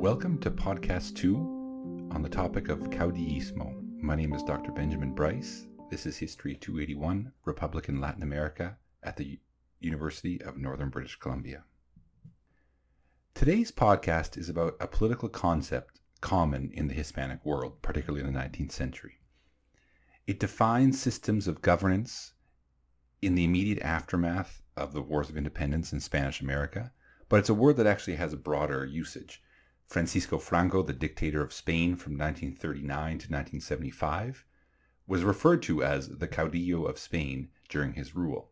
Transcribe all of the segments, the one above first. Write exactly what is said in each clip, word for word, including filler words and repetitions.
Welcome to podcast two on the topic of caudillismo. My name is Doctor Benjamin Bryce. This is History two eighty-one, Republic in Latin America at the University of Northern British Columbia. Today's podcast is about a political concept common in the Hispanic world, particularly in the nineteenth century. It defines systems of governance in the immediate aftermath of the Wars of Independence in Spanish America, but it's a word that actually has a broader usage. Francisco Franco, the dictator of Spain from nineteen thirty-nine to nineteen seventy-five, was referred to as the caudillo of Spain during his rule.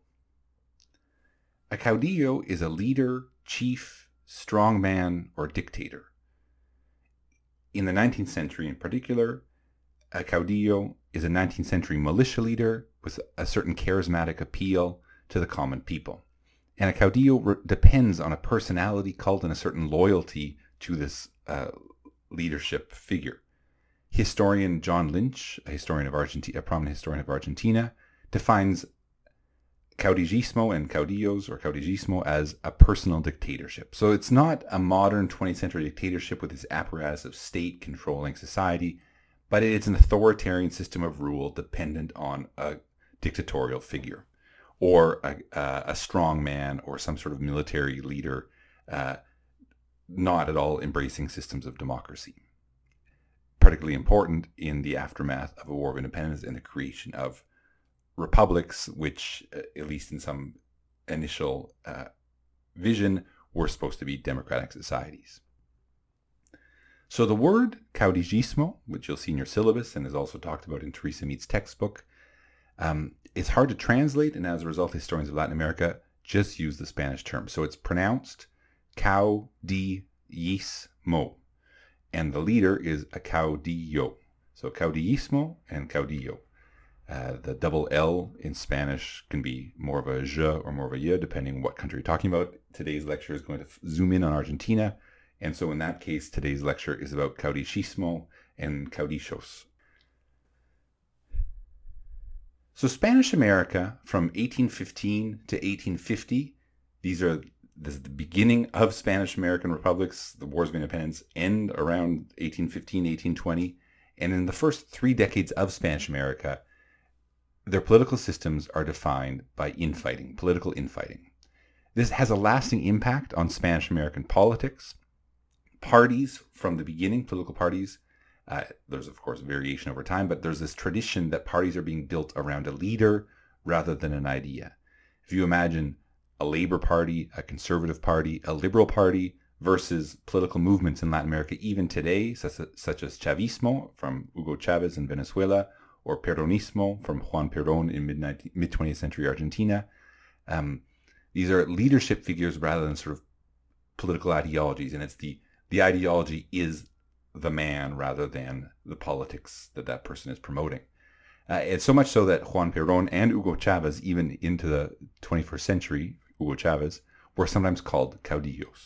A caudillo is a leader, chief, strongman, or dictator. In the nineteenth century in particular, a caudillo is a nineteenth century militia leader with a certain charismatic appeal to the common people. And a caudillo re- depends on a personality cult and a certain loyalty to this uh, leadership figure. Historian John Lynch, a historian of Argentina, a prominent historian of Argentina, defines caudillismo and caudillos or caudillismo as a personal dictatorship. So it's not a modern twentieth century dictatorship with its apparatus of state controlling society, but it's an authoritarian system of rule dependent on a dictatorial figure or a, a, a strong man or some sort of military leader, uh, not at all embracing systems of democracy. Particularly important in the aftermath of a war of independence and the creation of republics, which, uh, at least in some initial uh, vision, were supposed to be democratic societies. So the word caudillismo, which you'll see in your syllabus and is also talked about in Teresa Mead's textbook, um, is hard to translate, and as a result, historians of Latin America just use the Spanish term. So it's pronounced caudillismo, and the leader is a caudillo. So caudillismo and caudillo. Uh, the double L in Spanish can be more of a je or more of a ye, depending on what country you're talking about. Today's lecture is going to f- zoom in on Argentina, and so in that case, today's lecture is about caudillismo and caudillos. So Spanish America from eighteen fifteen to eighteen fifty, these are this is the beginning of Spanish American republics. The Wars of Independence end around eighteen fifteen, eighteen twenty. And in the first three decades of Spanish America, their political systems are defined by infighting, political infighting. This has a lasting impact on Spanish American politics. Parties from the beginning, political parties, uh, there's of course variation over time, but there's this tradition that parties are being built around a leader rather than an idea. If you imagine a Labor Party, a Conservative Party, a Liberal Party versus political movements in Latin America even today, such as, such as Chavismo from Hugo Chavez in Venezuela, or Peronismo from Juan Perón in mid-twentieth century Argentina. Um, these are leadership figures rather than sort of political ideologies, and it's the, the ideology is the man rather than the politics that that person is promoting. Uh, it's so much so that Juan Perón and Hugo Chavez, even into the twenty-first century, Hugo Chavez, were sometimes called caudillos.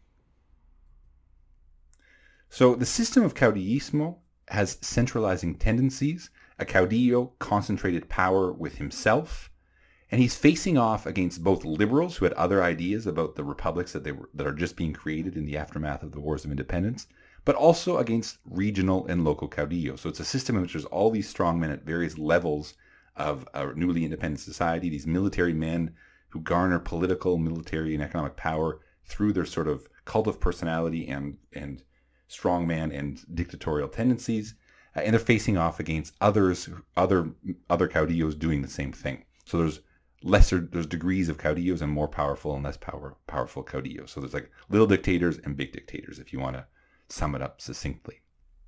So the system of caudillismo has centralizing tendencies. A caudillo concentrated power with himself, and he's facing off against both liberals who had other ideas about the republics that they were that are just being created in the aftermath of the Wars of Independence, but also against regional and local caudillos. So it's a system in which there's all these strong men at various levels of a newly independent society, these military men who garner political, military, and economic power through their sort of cult of personality and, and strongman and dictatorial tendencies. Uh, and they're facing off against others, other other caudillos doing the same thing. So there's lesser, there's degrees of caudillos and more powerful and less power, powerful caudillos. So there's like little dictators and big dictators, if you want to sum it up succinctly.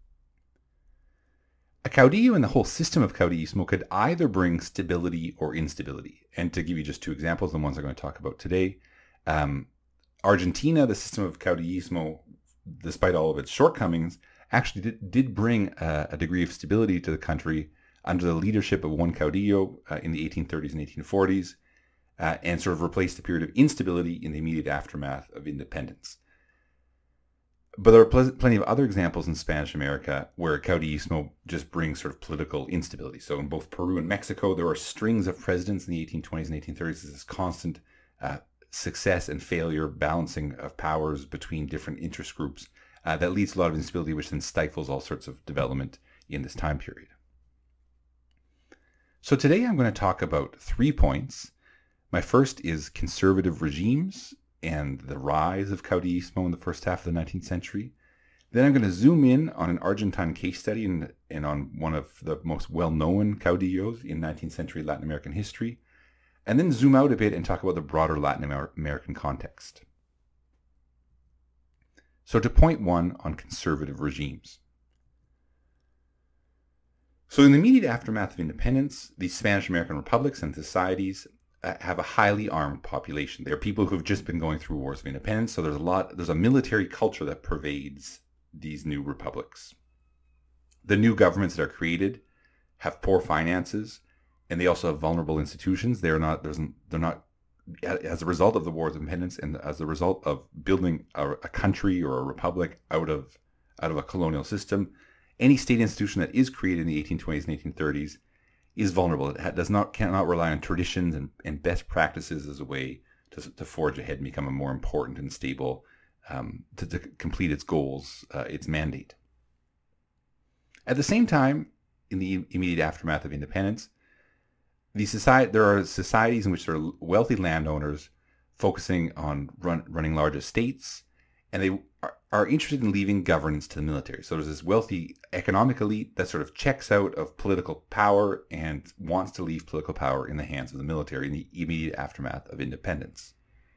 A caudillo and the whole system of caudillismo could either bring stability or instability. And to give you just two examples, the ones I'm going to talk about today, um, Argentina, the system of caudillismo, despite all of its shortcomings, actually did, did bring a, a degree of stability to the country under the leadership of one caudillo uh, in the eighteen thirties and eighteen forties, uh, and sort of replaced the period of instability in the immediate aftermath of independence. But there are pl- plenty of other examples in Spanish America where caudillismo just brings sort of political instability. So in both Peru and Mexico, there are strings of presidents in the eighteen twenties and eighteen thirties. There's this constant uh, success and failure, balancing of powers between different interest groups. uh, that leads to a lot of instability, which then stifles all sorts of development in this time period. So today I'm going to talk about three points. My first is conservative regimes and the rise of Caudillismo in the first half of the nineteenth century. Then I'm going to zoom in on an Argentine case study and, and on one of the most well-known caudillos in nineteenth century Latin American history. And then zoom out a bit and talk about the broader Latin Amer- American context. So to point one on conservative regimes. So in the immediate aftermath of independence, the Spanish American republics and societies uh, have a highly armed population. They are people who have just been going through wars of independence, so there's a lot, there's a military culture that pervades these new republics. The new governments that are created have poor finances, and they also have vulnerable institutions. They are not, there's, they're not, as a result of the wars of independence and as a result of building a, a country or a republic out of out of a colonial system, any state institution that is created in the eighteen twenties and eighteen thirties is vulnerable. It does not cannot rely on traditions and, and best practices as a way to, to forge ahead and become a more important and stable, um, to, to complete its goals, uh, its mandate. At the same time, in the immediate aftermath of independence, the society, there are societies in which there are wealthy landowners focusing on run, running large estates, and they are, are interested in leaving governance to the military. So there's this wealthy economic elite that sort of checks out of political power and wants to leave political power in the hands of the military in the immediate aftermath of independence.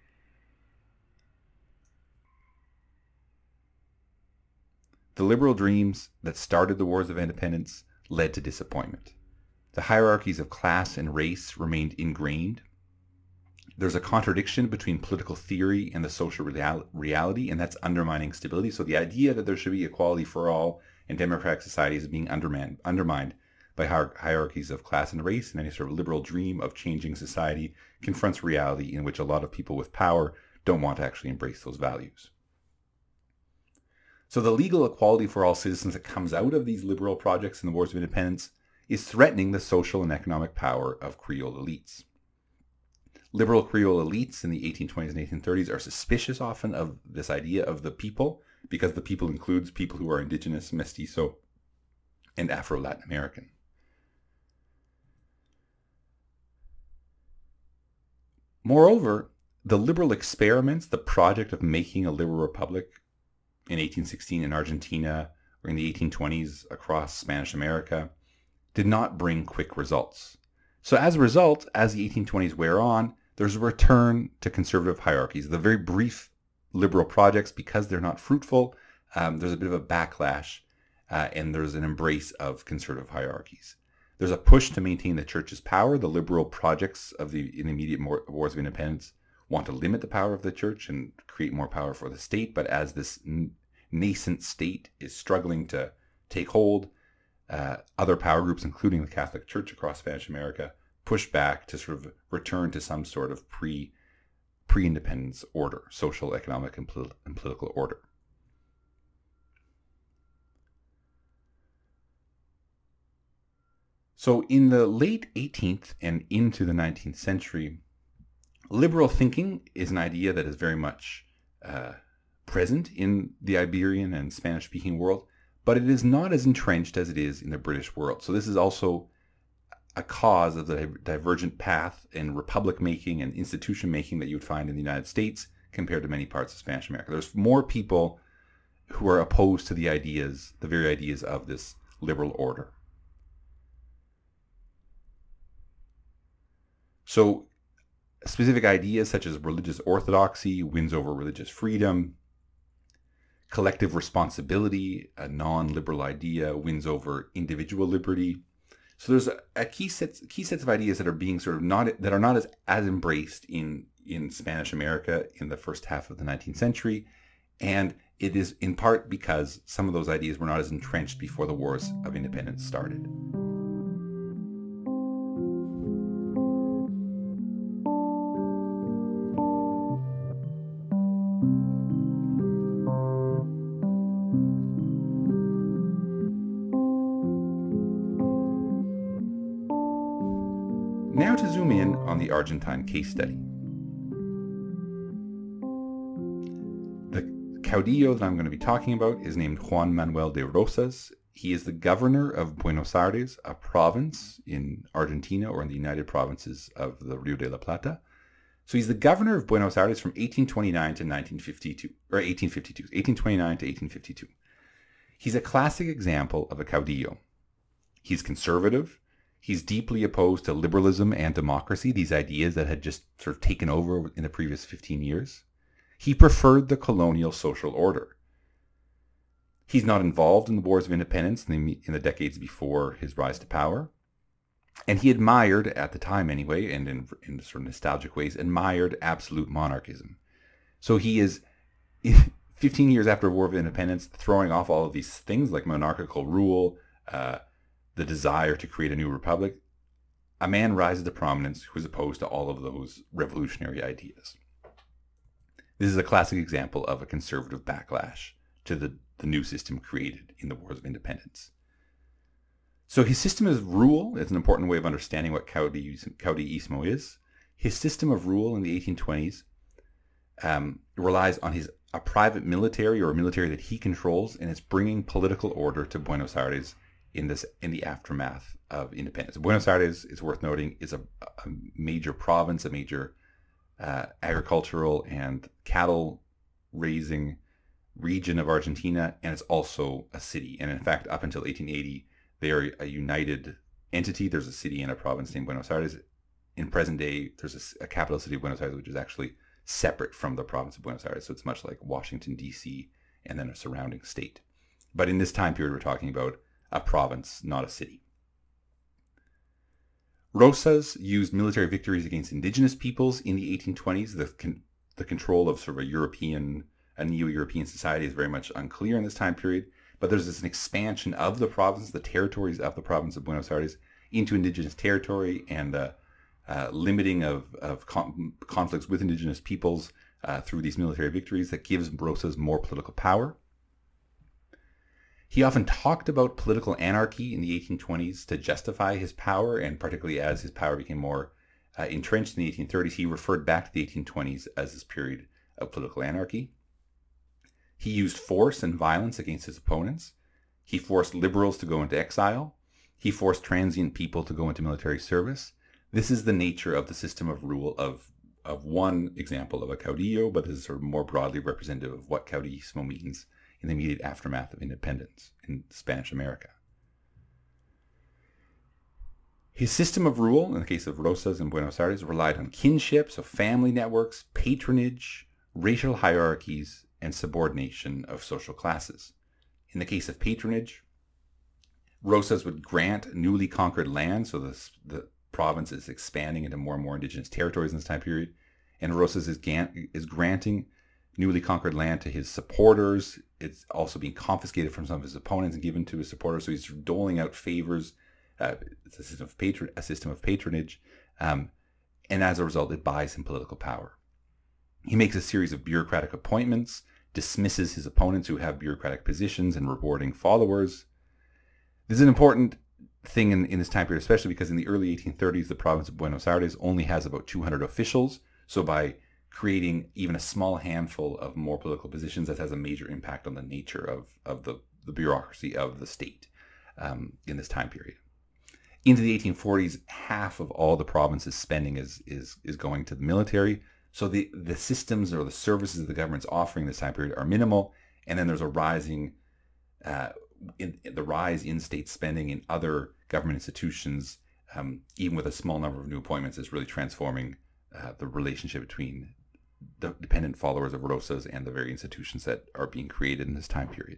The liberal dreams that started the wars of independence led to disappointment. The hierarchies of class and race remained ingrained. There's a contradiction between political theory and the social real- reality, and that's undermining stability. So the idea that there should be equality for all in democratic societies is being undermined, undermined by hier- hierarchies of class and race, and any sort of liberal dream of changing society confronts reality in which a lot of people with power don't want to actually embrace those values. So the legal equality for all citizens that comes out of these liberal projects in the wars of independence is threatening the social and economic power of Creole elites. Liberal Creole elites in the eighteen twenties and eighteen thirties are suspicious often of this idea of the people, because the people includes people who are indigenous, mestizo, and Afro-Latin American. Moreover, the liberal experiments, the project of making a liberal republic in eighteen sixteen in Argentina or in the eighteen twenties across Spanish America, did not bring quick results. So as a result, as the eighteen twenties wear on, there's a return to conservative hierarchies. The very brief liberal projects, because they're not fruitful, um, there's a bit of a backlash, uh, and there's an embrace of conservative hierarchies. There's a push to maintain the church's power. The liberal projects of the in immediate wars of independence want to limit the power of the church and create more power for the state, but as this n- nascent state is struggling to take hold, Uh, other power groups, including the Catholic Church across Spanish America, push back to sort of return to some sort of pre, pre-independence order, social, economic, and, polit- and political order. So in the late eighteenth and into the nineteenth century, liberal thinking is an idea that is very much uh, present in the Iberian and Spanish-speaking world, but it is not as entrenched as it is in the British world. So this is also a cause of the divergent path in republic making and institution making that you would find in the United States compared to many parts of Spanish America. There's more people who are opposed to the ideas, the very ideas of this liberal order. So specific ideas such as religious orthodoxy wins over religious freedom. Collective responsibility, a non-liberal idea, wins over individual liberty. So there's a, a key sets key sets of ideas that are being sort of not that are not as, as embraced in in Spanish America in the first half of the nineteenth century, and it is in part because some of those ideas were not as entrenched before the wars of independence started. Now to zoom in on the Argentine case study. The caudillo that I'm going to be talking about is named Juan Manuel de Rosas. He is the governor of Buenos Aires, a province in Argentina or in the United Provinces of the Rio de la Plata. So he's the governor of Buenos Aires from eighteen twenty-nine to nineteen fifty-two, or eighteen fifty-two, eighteen twenty-nine to eighteen fifty-two. He's a classic example of a caudillo. He's conservative. He's deeply opposed to liberalism and democracy, these ideas that had just sort of taken over in the previous fifteen years. He preferred the colonial social order. He's not involved in the wars of independence in the, in the decades before his rise to power. And he admired, at the time anyway, and in, in sort of nostalgic ways, admired absolute monarchism. So he is, fifteen years after the War of Independence, throwing off all of these things like monarchical rule, uh, the desire to create a new republic. A man rises to prominence who is opposed to all of those revolutionary ideas. This is a classic example of a conservative backlash to the, the new system created in the Wars of Independence. So his system of rule is an important way of understanding what caudillismo is. His system of rule in the eighteen twenties um, relies on his a private military or a military that he controls, and it's bringing political order to Buenos Aires in this in the aftermath of independence. Buenos Aires, it's worth noting, is a, a major province, a major uh, agricultural and cattle raising region of Argentina, and it's also a city. And in fact, up until eighteen eighty, they are a united entity. There's a city and a province named Buenos Aires. In present day, there's a, a capital city of Buenos Aires, which is actually separate from the province of Buenos Aires. So it's much like Washington, D C, and then a surrounding state. But in this time period, we're talking about a province, not a city. Rosas used military victories against indigenous peoples in the eighteen twenties. The, con- the control of sort of a European, a neo-European society is very much unclear in this time period. But there's this an expansion of the province, the territories of the province of Buenos Aires, into indigenous territory, and the uh, limiting of, of con- conflicts with indigenous peoples uh, through these military victories that gives Rosas more political power. He often talked about political anarchy in the eighteen twenties to justify his power, and particularly as his power became more uh, entrenched in the eighteen thirties, he referred back to the eighteen twenties as this period of political anarchy. He used force and violence against his opponents. He forced liberals to go into exile. He forced transient people to go into military service. This is the nature of the system of rule of, of one example of a caudillo, but this is sort of more broadly representative of what caudillismo means in the immediate aftermath of independence in Spanish America. His system of rule, in the case of Rosas in Buenos Aires, relied on kinship, so family networks, patronage, racial hierarchies, and subordination of social classes. In the case of patronage, Rosas would grant newly conquered land, so the, the province is expanding into more and more indigenous territories in this time period, and Rosas is, gan- is granting newly conquered land to his supporters. It's also being confiscated from some of his opponents and given to his supporters, so he's doling out favors. Uh, it's a system of, patron- a system of patronage, um, and as a result, it buys him political power. He makes a series of bureaucratic appointments, dismisses his opponents who have bureaucratic positions, and rewarding followers. This is an important thing in, in this time period, especially because in the early eighteen thirties, the province of Buenos Aires only has about two hundred officials. So by creating even a small handful of more political positions, that has a major impact on the nature of, of the, the bureaucracy of the state um, in this time period. Into the eighteen forties, half of all the province's spending is, is, is going to the military. So the, the systems or the services the government's offering this time period are minimal, and then there's a rising, uh, in, in the rise in state spending in other government institutions, um, even with a small number of new appointments, is really transforming uh, the relationship between the dependent followers of Rosas and the very institutions that are being created in this time period.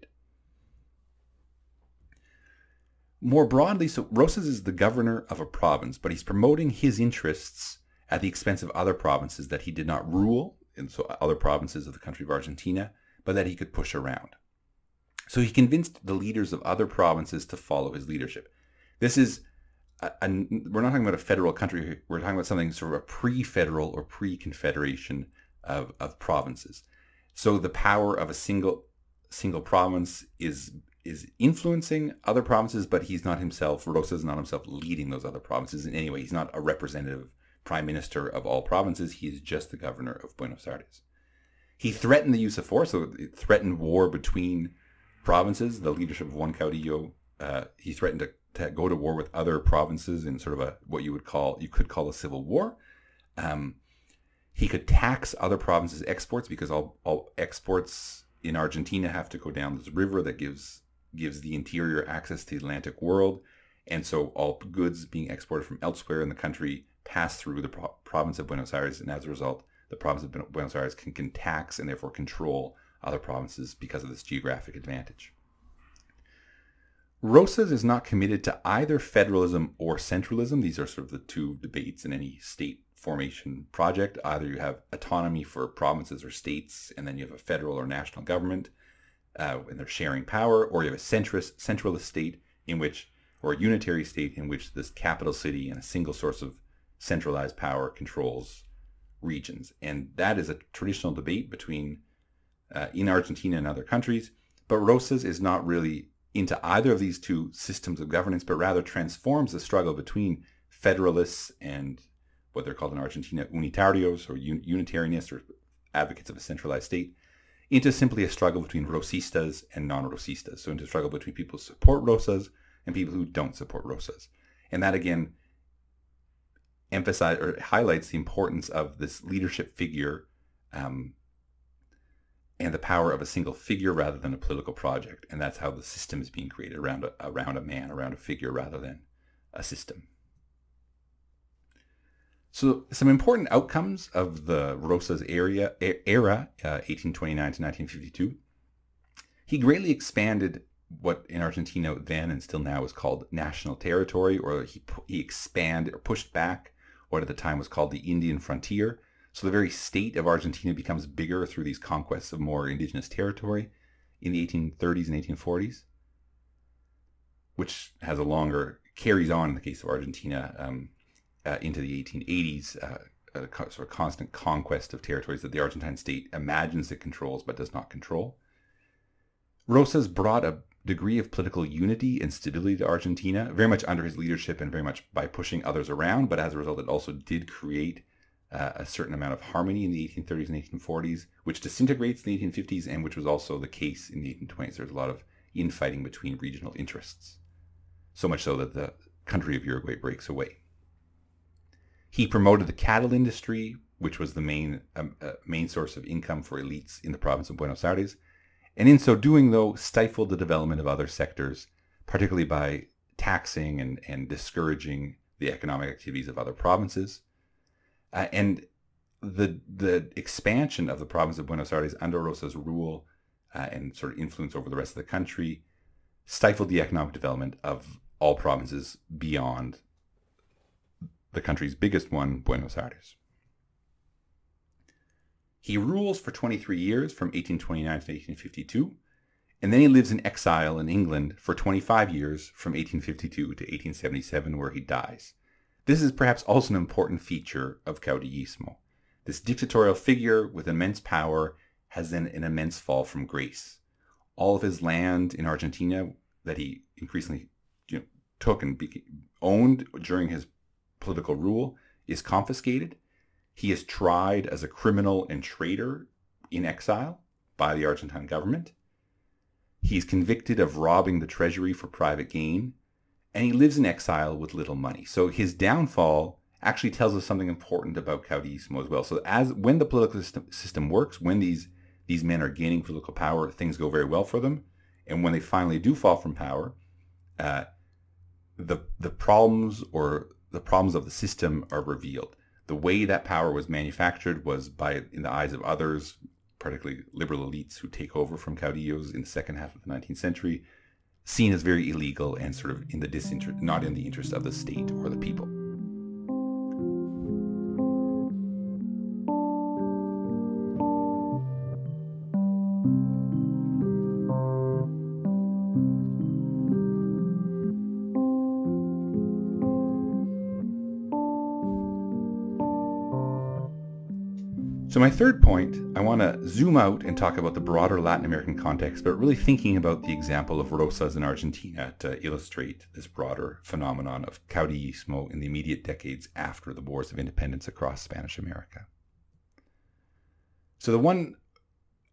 More broadly, so Rosas is the governor of a province, but he's promoting his interests at the expense of other provinces that he did not rule, and so other provinces of the country of Argentina, but that he could push around. So he convinced the leaders of other provinces to follow his leadership. This is, a, a, we're not talking about a federal country, we're talking about something sort of a pre-federal or pre-confederation of, of provinces. So the power of a single single province is is influencing other provinces, but he's not himself, Rosas is not himself leading those other provinces in any way. He's not a representative prime minister of all provinces. He is just the governor of Buenos Aires. He threatened the use of force, so it threatened war between provinces. The leadership of one caudillo, uh, he threatened to, to go to war with other provinces in sort of a what you would call you could call a civil war. Um, he could tax other provinces' exports because all, all exports in Argentina have to go down this river that gives gives the interior access to the Atlantic world, and so all goods being exported from elsewhere in the country pass through the pro- province of Buenos Aires, and as a result, the province of Buenos Aires can, can tax and therefore control other provinces because of this geographic advantage. Rosas is not committed to either federalism or centralism. These are sort of the two debates in any state formation project. Either you have autonomy for provinces or states, and then you have a federal or national government, uh, and they're sharing power, or you have a centrist, centralist state in which, or a unitary state in which this capital city and a single source of centralized power controls regions. And that is a traditional debate between uh, in Argentina and other countries. But Rosas is not really into either of these two systems of governance, but rather transforms the struggle between federalists and what they're called in Argentina unitarios, or un- unitarianists, or advocates of a centralized state, into simply a struggle between Rosistas and non-Rosistas. So into a struggle between people who support Rosas and people who don't support Rosas. And that again emphasize or highlights the importance of this leadership figure um, and the power of a single figure rather than a political project. And that's how the system is being created, around a, around a man, around a figure rather than a system. So some important outcomes of the Rosas area, era, uh, eighteen twenty-nine to nineteen fifty-two. He greatly expanded what in Argentina then and still now is called national territory, or he, he expanded or pushed back what at the time was called the Indian frontier. So the very state of Argentina becomes bigger through these conquests of more indigenous territory in the eighteen thirties and eighteen forties, which has a longer, carries on in the case of Argentina um, uh, into the eighteen eighties, uh, a sort of constant conquest of territories that the Argentine state imagines it controls but does not control. Rosas brought a degree of political unity and stability to Argentina, very much under his leadership and very much by pushing others around, but as a result it also did create uh, a certain amount of harmony in the eighteen thirties and eighteen forties, which disintegrates in the eighteen fifties and which was also the case in the eighteen twenties. There's a lot of infighting between regional interests, so much so that the country of Uruguay breaks away. He promoted the cattle industry, which was the main um, uh, main source of income for elites in the province of Buenos Aires, and in so doing, though, stifled the development of other sectors, particularly by taxing and, and discouraging the economic activities of other provinces. Uh, and the the expansion of the province of Buenos Aires under Rosas' rule uh, and sort of influence over the rest of the country stifled the economic development of all provinces beyond the country's biggest one, Buenos Aires. He rules for twenty-three years, from eighteen twenty-nine to eighteen fifty-two, and then he lives in exile in England for twenty-five years, from eighteen fifty-two to eighteen seventy-seven, where he dies. This is perhaps also an important feature of caudillismo. This dictatorial figure with immense power has then an immense fall from grace. All of his land in Argentina that he increasingly you know, took and be- owned during his political rule is confiscated. He is tried as a criminal and traitor in exile by the Argentine government. He's convicted of robbing the treasury for private gain, and he lives in exile with little money. So his downfall actually tells us something important about caudillismo as well. So as when the political system, system works, when these these men are gaining political power, things go very well for them. And when they finally do fall from power, uh, the the problems or the problems of the system are revealed. The way that power was manufactured was by, in the eyes of others, particularly liberal elites who take over from caudillos in the second half of the nineteenth century, seen as very illegal and sort of in the disinterest, not in the interest of the state or the people. So my third point, I want to zoom out and talk about the broader Latin American context, but really thinking about the example of Rosas in Argentina to illustrate this broader phenomenon of caudillismo in the immediate decades after the wars of independence across Spanish America. So the one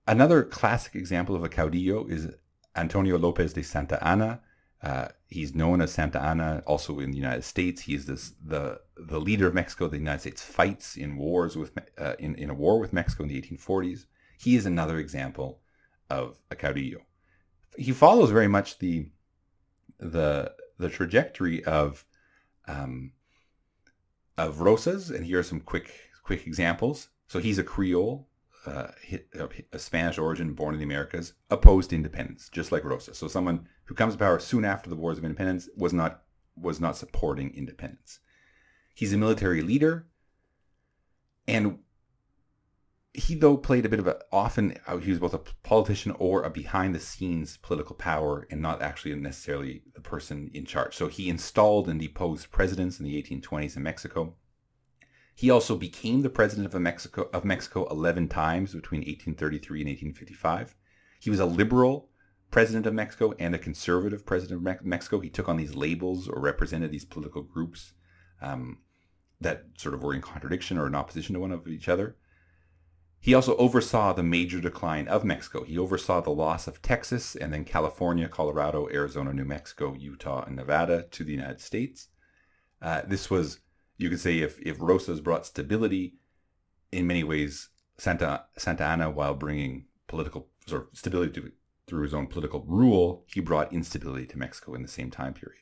Another classic example of a caudillo is Antonio Lopez de Santa Anna. Uh, he's known as Santa Anna also in the United States. He's this, the the leader of Mexico. The United States fights in wars with uh, in, in a war with Mexico in the eighteen forties. He is another example of a caudillo. He follows very much the the the trajectory of um, of Rosas, and here are some quick quick examples. So he's a Creole, uh, a Spanish origin, born in the Americas, opposed independence, just like Rosas. So someone who comes to power soon after the Wars of Independence was not was not supporting independence. He's a military leader, and he, though, played a bit of a, often he was both a politician or a behind-the-scenes political power and not actually necessarily the person in charge. So he installed and deposed presidents in the eighteen twenties in Mexico. He also became the president of Mexico of Mexico eleven times between eighteen thirty-three and eighteen fifty-five. He was a liberal president of Mexico and a conservative president of Me- Mexico. He took on these labels or represented these political groups um, that sort of were in contradiction or in opposition to one of each other. He also oversaw the major decline of Mexico. He oversaw the loss of Texas and then California, Colorado, Arizona, New Mexico, Utah, and Nevada to the United States. Uh, this was, you could say, if, if Rosas brought stability, in many ways, Santa, Santa Anna, while bringing political sort of stability to, through his own political rule, he brought instability to Mexico in the same time period.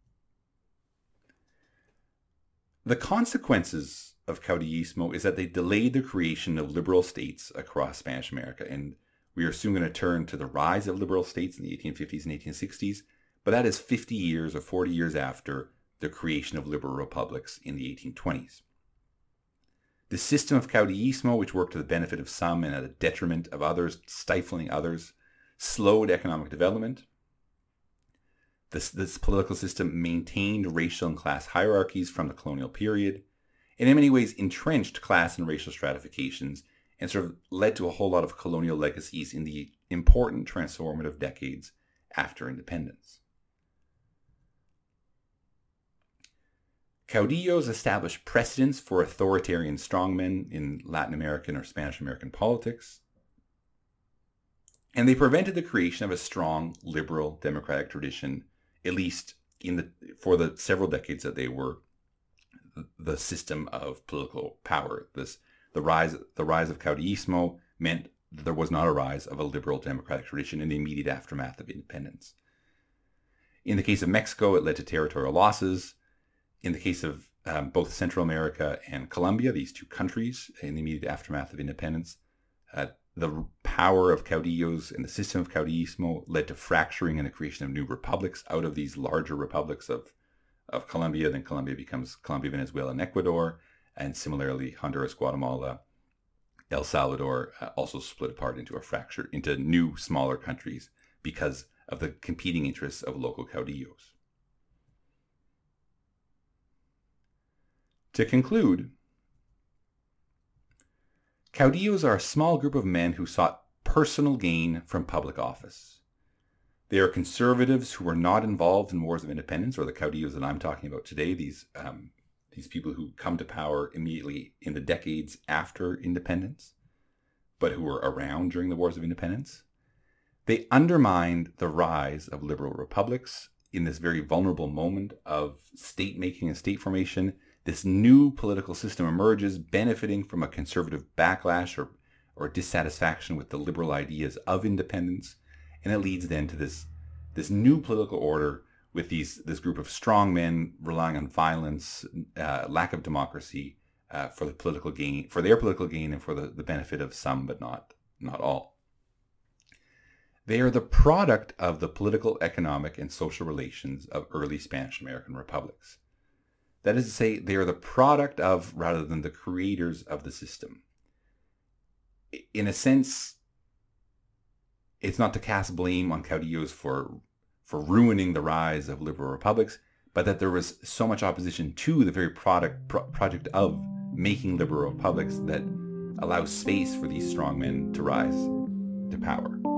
The consequences of caudillismo is that they delayed the creation of liberal states across Spanish America. And we are soon going to turn to the rise of liberal states in the eighteen fifties and eighteen sixties. But that is fifty years or forty years after the creation of liberal republics in the eighteen twenties. The system of caudillismo, which worked to the benefit of some and at the detriment of others, stifling others, slowed economic development. This, this political system maintained racial and class hierarchies from the colonial period, and in many ways entrenched class and racial stratifications, and sort of led to a whole lot of colonial legacies in the important transformative decades after independence. Caudillos established precedents for authoritarian strongmen in Latin American or Spanish American politics, and they prevented the creation of a strong liberal democratic tradition, at least in the for the several decades that they were the system of political power. This the rise the rise of caudillismo meant that there was not a rise of a liberal democratic tradition in the immediate aftermath of independence. In the case of Mexico, it led to territorial losses. In the case of um, both Central America and Colombia, these two countries, in the immediate aftermath of independence, uh, the power of caudillos and the system of caudillismo led to fracturing and the creation of new republics out of these larger republics of of Colombia. Then Colombia becomes Colombia, Venezuela, and Ecuador. And similarly, Honduras, Guatemala, El Salvador uh, also split apart into a fracture, into new smaller countries because of the competing interests of local caudillos. To conclude, caudillos are a small group of men who sought personal gain from public office. They are conservatives who were not involved in wars of independence, or the caudillos that I'm talking about today, these um, these people who come to power immediately in the decades after independence, but who were around during the wars of independence. They undermined the rise of liberal republics in this very vulnerable moment of state making and state formation. This new political system emerges, benefiting from a conservative backlash or, or dissatisfaction with the liberal ideas of independence. And it leads then to this, this new political order with these this group of strong men relying on violence, uh, lack of democracy uh, for the political gain, for their political gain, and for the, the benefit of some, but not not all. They are the product of the political, economic, and social relations of early Spanish American republics. That is to say, they are the product of, rather than the creators of the system. In a sense, it's not to cast blame on caudillos for, for ruining the rise of liberal republics, but that there was so much opposition to the very product pro- project of making liberal republics that allows space for these strong men to rise to power.